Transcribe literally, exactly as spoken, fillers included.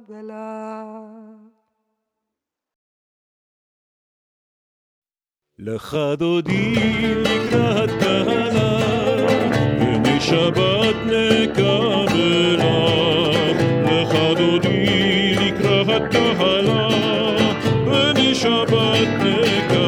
גדלה. לך דודי לקראת קהלה, בני שבת נקבלה. לך דודי לקראת קהלה, בני שבת נקבלה.